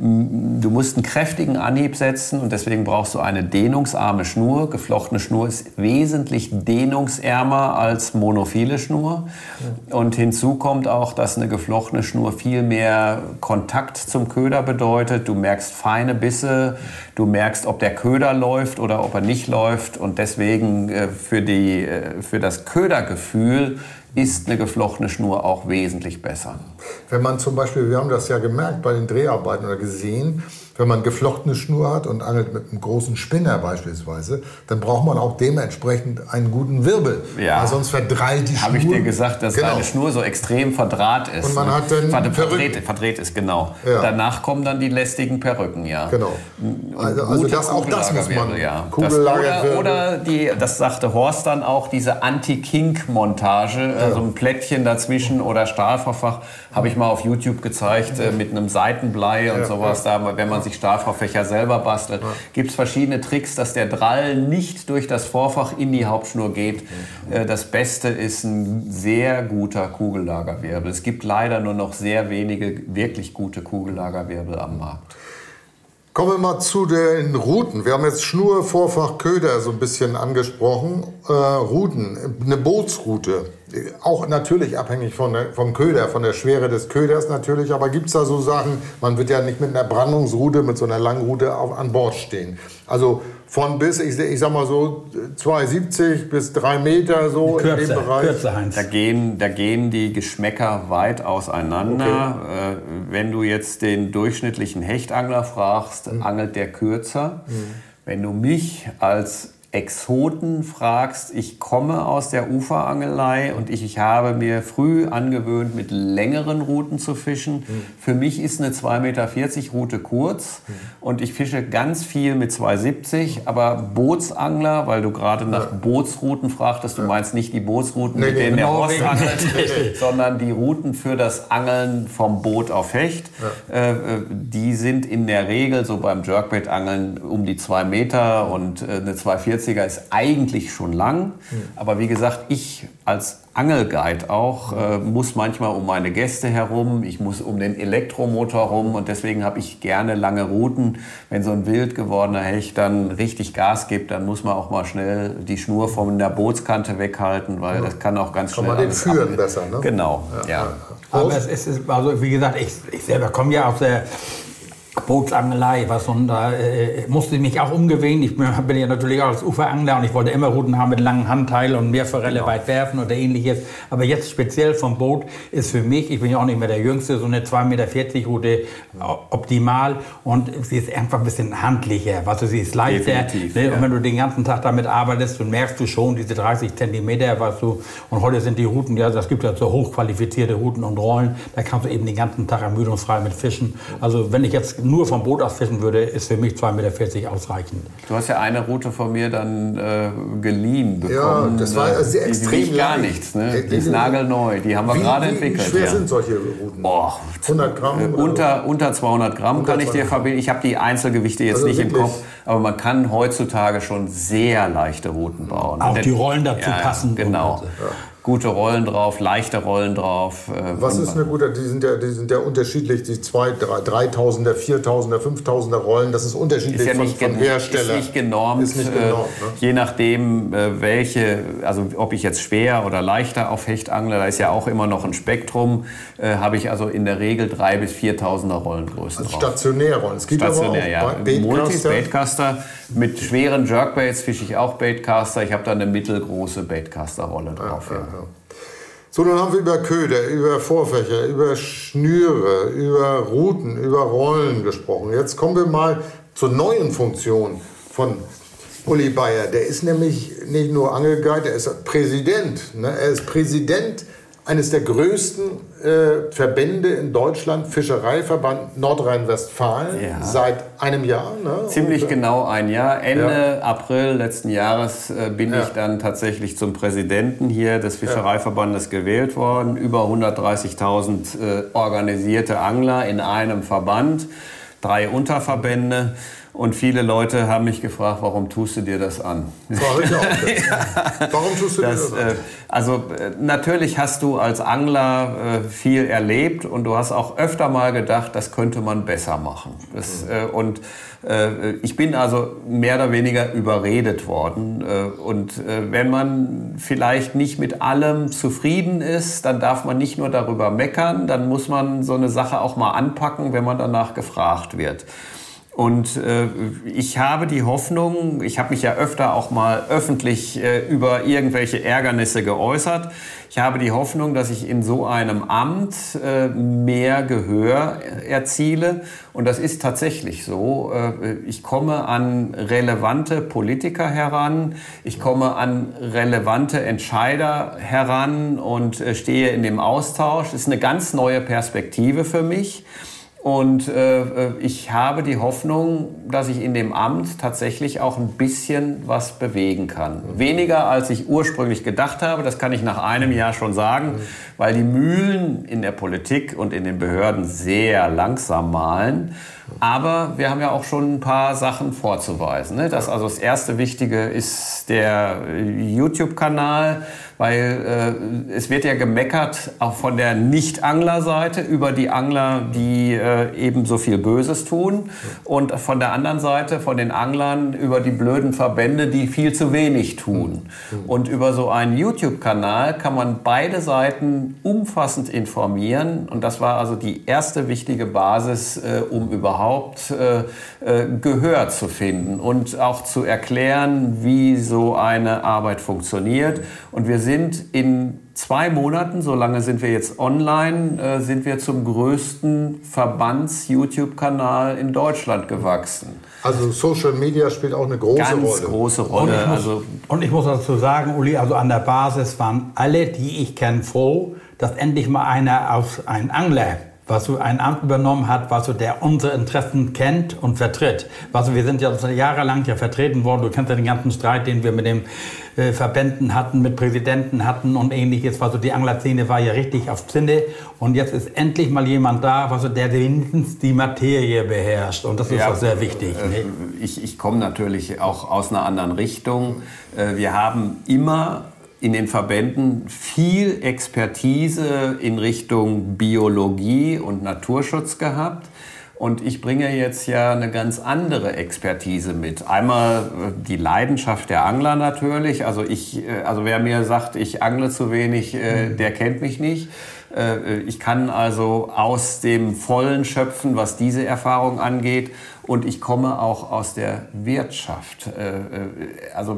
du musst einen kräftigen Anhieb setzen und deswegen brauchst du eine dehnungsarme Schnur. Geflochtene Schnur ist wesentlich dehnungsärmer als monophile Schnur. Und hinzu kommt auch, dass eine geflochtene Schnur viel mehr Kontakt zum Köder bedeutet. Du merkst feine Bisse, du merkst, ob der Köder läuft oder ob er nicht läuft. Und deswegen äh, für, die, äh, für das Ködergefühl ist eine geflochtene Schnur auch wesentlich besser. Wenn man zum Beispiel, wir haben das ja gemerkt bei den Dreharbeiten oder gesehen, wenn man geflochtene Schnur hat und angelt mit einem großen Spinner beispielsweise, dann braucht man auch dementsprechend einen guten Wirbel. Ja. Weil sonst verdreht die Schnur. Habe ich dir gesagt, dass genau. deine Schnur so extrem verdraht ist. Und man ne? hat dann Verd verdreht, verdreht ist, genau. Ja. Danach kommen dann die lästigen Perücken, ja. Genau. Also, also das, auch das muss man. Ja. Oder, oder die, das sagte Horst dann auch, diese Anti-Kink-Montage, ja. also ein Plättchen dazwischen oder Stahlvorfach, habe ich mal auf YouTube gezeigt, äh, mit einem Seitenblei und ja, sowas. Ja. Da, wenn man sich Stahlvorfächer selber bastelt, ja. gibt es verschiedene Tricks, dass der Drall nicht durch das Vorfach in die Hauptschnur geht. Ja. Äh, das Beste ist ein sehr guter Kugellagerwirbel. Es gibt leider nur noch sehr wenige wirklich gute Kugellagerwirbel am Markt. Kommen wir mal zu den Routen. Wir haben jetzt Schnur, Vorfach, Köder so ein bisschen angesprochen. Äh, Routen, eine Bootsroute, auch natürlich abhängig von der, vom Köder, von der Schwere des Köders natürlich. Aber gibt es da so Sachen, man wird ja nicht mit einer Brandungsroute, mit so einer langen Route auf, an Bord stehen. Also von bis, ich, ich sag mal so, zwei siebzig bis drei Meter so Kürze, in dem Bereich. Kürze, Heinz. Da gehen, da gehen die Geschmäcker weit auseinander. Okay. Äh, wenn du jetzt den durchschnittlichen Hechtangler fragst, mhm. angelt der kürzer. Mhm. Wenn du mich als Exoten fragst, ich komme aus der Uferangelei und ich, ich habe mir früh angewöhnt, mit längeren Routen zu fischen. Mhm. Für mich ist eine zwei Meter vierzig Route kurz mhm. und ich fische ganz viel mit zwei siebzig, aber Bootsangler, weil du gerade nach ja. Bootsrouten fragtest, du meinst nicht die Bootsrouten, nee, mit denen genau der Horst angelt, sondern die Routen für das Angeln vom Boot auf Hecht. Ja. Äh, die sind in der Regel so beim Jerkbait-Angeln um die zwei Meter und äh, eine zwei vierzig vierziger ist eigentlich schon lang. Mhm. Aber wie gesagt, ich als Angelguide auch, äh, muss manchmal um meine Gäste herum, ich muss um den Elektromotor rum und deswegen habe ich gerne lange Routen. Wenn so ein wild gewordener Hecht dann richtig Gas gibt, dann muss man auch mal schnell die Schnur von der Bootskante weghalten, weil ja. das kann auch ganz kann schnell... Kann man den führen abnehmen. Besser, ne? Genau, ja. ja. Aber es ist, also wie gesagt, ich, ich selber komme ja aus der Bootsangelei, was und da äh, musste ich mich auch umgewöhnen. Ich bin, bin ja natürlich auch als Uferangler und ich wollte immer Routen haben mit langen Handteilen und mehr Forelle genau. weit werfen oder ähnliches. Aber jetzt speziell vom Boot ist für mich, ich bin ja auch nicht mehr der Jüngste, so eine zwei Meter vierzig Route optimal und sie ist einfach ein bisschen handlicher, was also sie ist leichter. Ne? Ja. Und wenn du den ganzen Tag damit arbeitest, dann merkst du schon diese dreißig Zentimeter, was du, und heute sind die Routen, ja, es gibt ja so hochqualifizierte Routen und Rollen, da kannst du eben den ganzen Tag ermüdungsfrei mit fischen. Also wenn ich jetzt nur vom Boot aus fischen würde, ist für mich zwei Meter vierzig ausreichend. Du hast ja eine Route von mir dann äh, geliehen bekommen. Ja, das war also die, extrem die wiegt gar nichts. Ne? Die ist nagelneu. Die haben wir gerade entwickelt. Wie schwer ja. sind solche Routen? Boah, hundert Gramm? Äh, unter, unter zweihundert Gramm unter kann ich dir verbinden. Ich habe die Einzelgewichte jetzt also nicht wirklich? im Kopf, aber man kann heutzutage schon sehr leichte Routen bauen. Auch die Rollen dazu ja, passen. Genau. Ja. Gute Rollen drauf, leichte Rollen drauf. Was ist eine gute, die sind ja, die sind ja unterschiedlich, die zwei, dreitausender, viertausender, fünftausender Rollen, das ist unterschiedlich ist ja nicht von, von Hersteller. Ist nicht genormt, ist nicht genormt äh, ne? Je nachdem welche, also ob ich jetzt schwer oder leichter auf Hecht angle, da ist ja auch immer noch ein Spektrum, äh, habe ich also in der Regel drei bis viertausender Rollengrößen also drauf. Stationärrollen, es gibt Stationär, aber auch ja. Baitcaster. Multis, Baitcaster, mit schweren Jerkbaits fische ich auch Baitcaster, ich habe da eine mittelgroße Baitcaster-Rolle drauf. Ja, ja. Ja. So, nun haben wir über Köder, über Vorfächer, über Schnüre, über Routen, über Rollen gesprochen. Jetzt kommen wir mal zur neuen Funktion von Uli Beyer. Der ist nämlich nicht nur Angelguide, er ist Präsident. Ne? Er ist Präsident eines der größten äh, Verbände in Deutschland, Fischereiverband Nordrhein-Westfalen, ja. seit einem Jahr. Ne? Ziemlich Und, genau ein Jahr. Ende ja. April letzten Jahres äh, bin ja. ich dann tatsächlich zum Präsidenten hier des Fischereiverbandes ja. gewählt worden. Über hundertdreißigtausend äh, organisierte Angler in einem Verband, drei Unterverbände. Und viele Leute haben mich gefragt, warum tust du dir das an? War ich auch ja. Warum tust du das, dir das an? Äh, also äh, natürlich hast du als Angler äh, viel erlebt und du hast auch öfter mal gedacht, das könnte man besser machen. Das, äh, und äh, ich bin also mehr oder weniger überredet worden. Äh, und äh, wenn man vielleicht nicht mit allem zufrieden ist, dann darf man nicht nur darüber meckern, dann muss man so eine Sache auch mal anpacken, wenn man danach gefragt wird. Und äh, ich habe die Hoffnung, ich habe mich ja öfter auch mal öffentlich äh, über irgendwelche Ärgernisse geäußert. Ich habe die Hoffnung, dass ich in so einem Amt äh, mehr Gehör erziele. Und das ist tatsächlich so. Äh, ich komme an relevante Politiker heran. Ich komme an relevante Entscheider heran und äh, stehe in dem Austausch. Das ist eine ganz neue Perspektive für mich. Und äh, ich habe die Hoffnung, dass ich in dem Amt tatsächlich auch ein bisschen was bewegen kann. Weniger, als ich ursprünglich gedacht habe, das kann ich nach einem Jahr schon sagen, weil die Mühlen in der Politik und in den Behörden sehr langsam mahlen. Aber wir haben ja auch schon ein paar Sachen vorzuweisen. Ne? Das, also das erste Wichtige ist der YouTube-Kanal, weil äh, es wird ja gemeckert, auch von der Nicht-Angler-Seite über die Angler, die äh, eben so viel Böses tun, und von der anderen Seite, von den Anglern, über die blöden Verbände, die viel zu wenig tun. Und über so einen YouTube-Kanal kann man beide Seiten umfassend informieren, und das war also die erste wichtige Basis, äh, um überhaupt äh, äh, Gehör zu finden und auch zu erklären, wie so eine Arbeit funktioniert. Und wir sind in zwei Monaten, so lange sind wir jetzt online, äh, sind wir zum größten Verbands-YouTube-Kanal in Deutschland gewachsen. Also Social Media spielt auch eine große Ganz Rolle. Ganz große Rolle. Und ich, muss, also, und ich muss dazu sagen, Uli, also an der Basis waren alle, die ich kenne, froh, dass endlich mal einer aus einem Angler was so ein Amt übernommen hat, was so der unsere Interessen kennt und vertritt. Was wir sind ja jahrelang ja vertreten worden. Du kennst ja den ganzen Streit, den wir mit den äh, Verbänden hatten, mit Präsidenten hatten und ähnliches. Also die Anglerszene war ja richtig auf Zinne. Und jetzt ist endlich mal jemand da, was so der wenigstens die Materie beherrscht. Und das ist ja, auch sehr wichtig. Äh, ne? Ich, ich komme natürlich auch aus einer anderen Richtung. Äh, wir haben immer in den Verbänden viel Expertise in Richtung Biologie und Naturschutz gehabt. Und ich bringe jetzt ja eine ganz andere Expertise mit. Einmal die Leidenschaft der Angler natürlich. Also, ich, also wer mir sagt, ich angle zu wenig, der kennt mich nicht. Ich kann also aus dem Vollen schöpfen, was diese Erfahrung angeht. Und ich komme auch aus der Wirtschaft. Also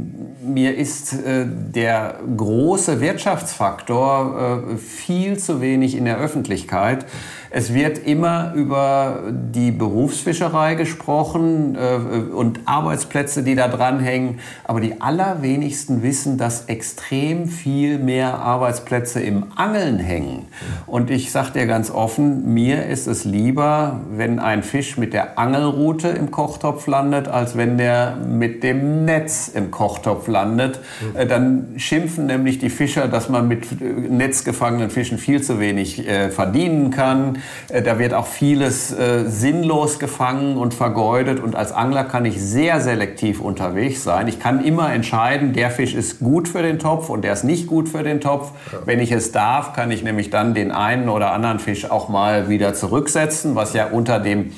mir ist der große Wirtschaftsfaktor viel zu wenig in der Öffentlichkeit. Es wird immer über die Berufsfischerei gesprochen und Arbeitsplätze, die da dranhängen. Aber die allerwenigsten wissen, dass extrem viel mehr Arbeitsplätze im Angeln hängen. Und ich sage dir ganz offen, mir ist es lieber, wenn ein Fisch mit der Angelrute im Kochtopf landet, als wenn der mit dem Netz im Kochtopf landet. Mhm. Dann schimpfen nämlich die Fischer, dass man mit netzgefangenen Fischen viel zu wenig äh, verdienen kann. Äh, da wird auch vieles äh, sinnlos gefangen und vergeudet. Und als Angler kann ich sehr selektiv unterwegs sein. Ich kann immer entscheiden, der Fisch ist gut für den Topf und der ist nicht gut für den Topf. Ja. Wenn ich es darf, kann ich nämlich dann den einen oder anderen Fisch auch mal wieder zurücksetzen, was ja unter dem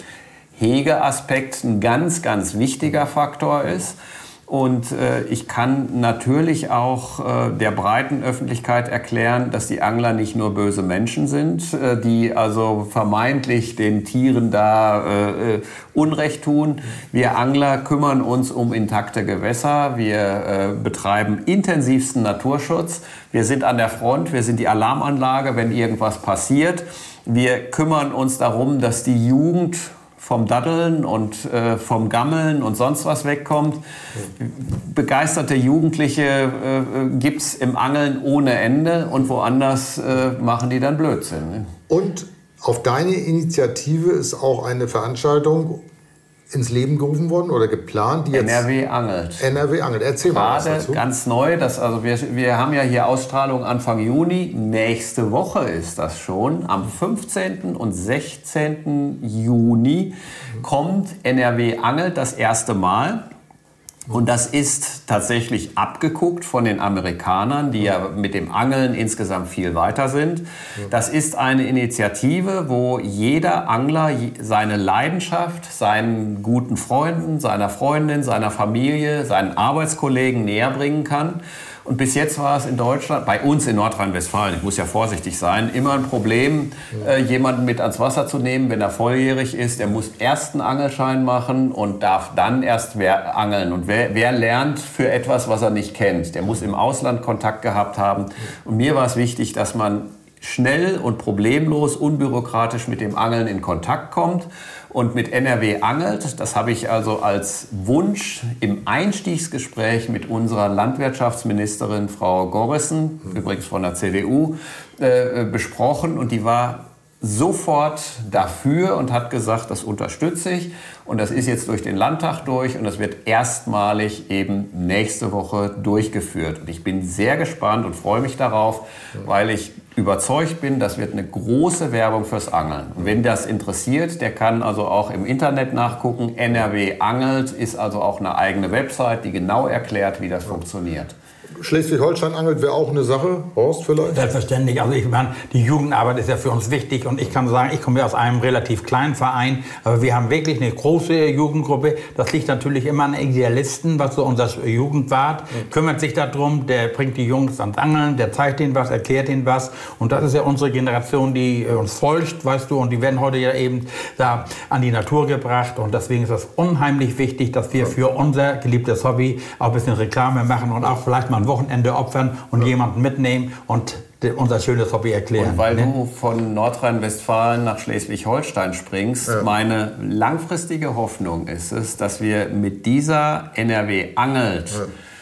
Hegeaspekt ein ganz, ganz wichtiger Faktor ist. Und äh, ich kann natürlich auch äh, der breiten Öffentlichkeit erklären, dass die Angler nicht nur böse Menschen sind, äh, die also vermeintlich den Tieren da äh, Unrecht tun. Wir Angler kümmern uns um intakte Gewässer. Wir äh, betreiben intensivsten Naturschutz. Wir sind an der Front, wir sind die Alarmanlage, wenn irgendwas passiert. Wir kümmern uns darum, dass die Jugend vom Daddeln und äh, vom Gammeln und sonst was wegkommt. Begeisterte Jugendliche äh, gibt es im Angeln ohne Ende und woanders äh, machen die dann Blödsinn. Ne? Und auf deine Initiative ist auch eine Veranstaltung ins Leben gerufen worden oder geplant, die jetzt N R W angelt. N R W angelt. Erzähl mal was Gerade dazu. ganz neu. Das, also wir, wir haben ja hier Ausstrahlung Anfang Juni. Nächste Woche ist das schon. Am fünfzehnten und sechzehnten Juni kommt N R W angelt das erste Mal. Und das ist tatsächlich abgeguckt von den Amerikanern, die ja mit dem Angeln insgesamt viel weiter sind. Das ist eine Initiative, wo jeder Angler seine Leidenschaft seinen guten Freunden, seiner Freundin, seiner Familie, seinen Arbeitskollegen näher bringen kann. Und bis jetzt war es in Deutschland, bei uns in Nordrhein-Westfalen, ich muss ja vorsichtig sein, immer ein Problem, äh, jemanden mit ans Wasser zu nehmen, wenn er volljährig ist. Er muss erst einen Angelschein machen und darf dann erst wer angeln. Und wer, wer lernt für etwas, was er nicht kennt? Der muss im Ausland Kontakt gehabt haben. Und mir war es wichtig, dass man schnell und problemlos, unbürokratisch mit dem Angeln in Kontakt kommt. Und mit N R W angelt, das habe ich also als Wunsch im Einstiegsgespräch mit unserer Landwirtschaftsministerin Frau Gorrissen, übrigens von der C D U, äh, besprochen. Und die war sofort dafür und hat gesagt, das unterstütze ich. Und das ist jetzt durch den Landtag durch und das wird erstmalig eben nächste Woche durchgeführt. Und ich bin sehr gespannt und freue mich darauf, weil ich überzeugt bin, das wird eine große Werbung fürs Angeln. Und wenn das interessiert, der kann also auch im Internet nachgucken. N R W angelt ist also auch eine eigene Website, die genau erklärt, wie das funktioniert. Schleswig-Holstein angelt wäre auch eine Sache, Horst vielleicht? Selbstverständlich. Also ich meine, die Jugendarbeit ist ja für uns wichtig und ich kann sagen, ich komme ja aus einem relativ kleinen Verein, aber wir haben wirklich eine große Jugendgruppe. Das liegt natürlich immer an Idealisten, was so unser Jugendwart mhm. kümmert sich darum, der bringt die Jungs ans Angeln, der zeigt ihnen was, erklärt ihnen was und das ist ja unsere Generation, die uns folgt, weißt du, und die werden heute ja eben da an die Natur gebracht und deswegen ist es unheimlich wichtig, dass wir für unser geliebtes Hobby auch ein bisschen Reklame machen und auch vielleicht mal ein Wochenende opfern und ja. jemanden mitnehmen und unser schönes Hobby erklären. Und weil ne? du von Nordrhein-Westfalen nach Schleswig-Holstein springst, ja. meine langfristige Hoffnung ist es, dass wir mit dieser N R W angelt ja.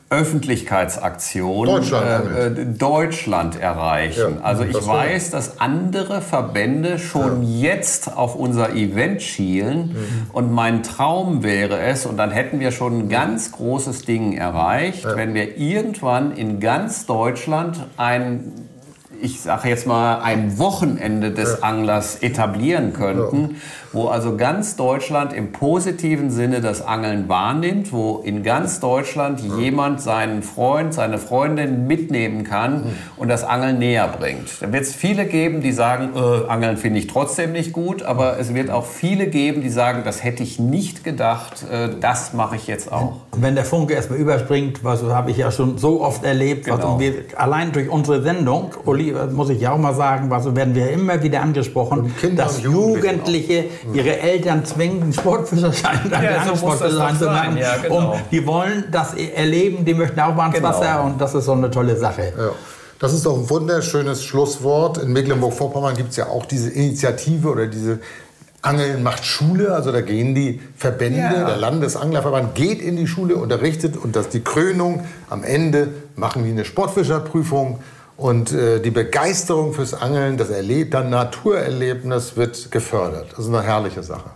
Öffentlichkeitsaktion Deutschland, äh, Deutschland erreichen. Ja, also ich das war- weiß, dass andere Verbände schon ja. jetzt auf unser Event schielen mhm. und mein Traum wäre es, und dann hätten wir schon ein ganz großes Ding erreicht, ja. wenn wir irgendwann in ganz Deutschland ein, ich sage jetzt mal, ein Wochenende des ja. Anglers etablieren könnten, ja. wo also ganz Deutschland im positiven Sinne das Angeln wahrnimmt, wo in ganz Deutschland ja. jemand seinen Freund, seine Freundin mitnehmen kann mhm. und das Angeln näher bringt. Da wird es viele geben, die sagen, äh, Angeln finde ich trotzdem nicht gut, aber es wird auch viele geben, die sagen, das hätte ich nicht gedacht, äh, das mache ich jetzt auch. Wenn der Funke erstmal überspringt, was habe ich ja schon so oft erlebt, Genau. was wir, allein durch unsere Sendung, Uli, muss ich ja auch mal sagen, was werden wir immer wieder angesprochen, dass Jugendliche ihre Eltern zwingen, einen Sportführerschein ja, so Sportführerschein zu machen. Ja, genau. Und die wollen das erleben, die möchten auch mal ans Genau. Wasser und das ist so eine tolle Sache. Ja. Das ist doch ein wunderschönes Schlusswort. In Mecklenburg-Vorpommern gibt es ja auch diese Initiative oder diese Angeln macht Schule. Also da gehen die Verbände, ja. der Landesanglerverband geht in die Schule, unterrichtet und das die Krönung. Am Ende machen die eine Sportfischerprüfung. Und äh, die Begeisterung fürs Angeln, das Erleb dann Naturerlebnis wird gefördert. Das ist eine herrliche Sache.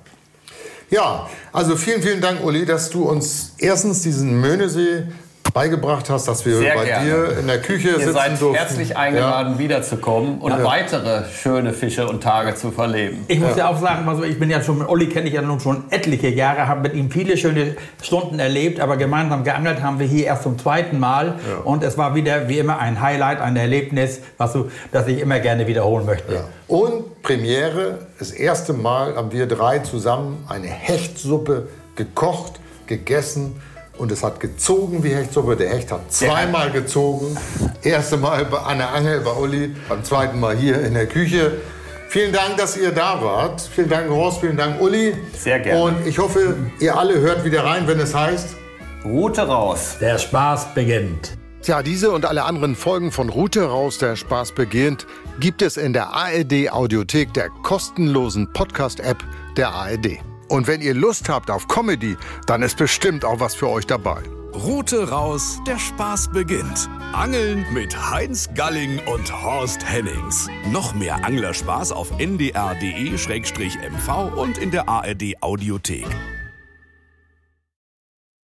Ja, also vielen, vielen Dank, Uli, dass du uns erstens diesen Möhnesee beigebracht hast, dass wir Sehr bei gerne. dir in der Küche Ihr sitzen seid durften. herzlich eingeladen, Ja. wiederzukommen und Ja. weitere schöne Fische und Tage zu verleben. Ich muss ja, ja auch sagen, also ich bin ja schon mit Uli, kenne ich ja nun schon etliche Jahre, habe mit ihm viele schöne Stunden erlebt, aber gemeinsam geangelt haben wir hier erst zum zweiten Mal Ja. und es war wieder wie immer ein Highlight, ein Erlebnis, was so, das ich immer gerne wiederholen möchte. Ja. Und Premiere, das erste Mal haben wir drei zusammen eine Hechtsuppe gekocht, gegessen. Und es hat gezogen wie Hechtsuppe. Der Hecht hat zweimal gezogen. Erste Mal an der Angel bei Uli, beim zweiten Mal hier in der Küche. Vielen Dank, dass ihr da wart. Vielen Dank, Horst, vielen Dank, Uli. Sehr gerne. Und ich hoffe, ihr alle hört wieder rein, wenn es heißt... Route raus. Der Spaß beginnt. Tja, diese und alle anderen Folgen von Route raus, der Spaß beginnt, gibt es in der A R D-Audiothek, der kostenlosen Podcast-App der A R D. Und wenn ihr Lust habt auf Comedy, dann ist bestimmt auch was für euch dabei. Route raus, der Spaß beginnt. Angeln mit Heinz Galling und Horst Hennings. Noch mehr Anglerspaß auf n d r punkt d e slash m v und in der A R D-Audiothek.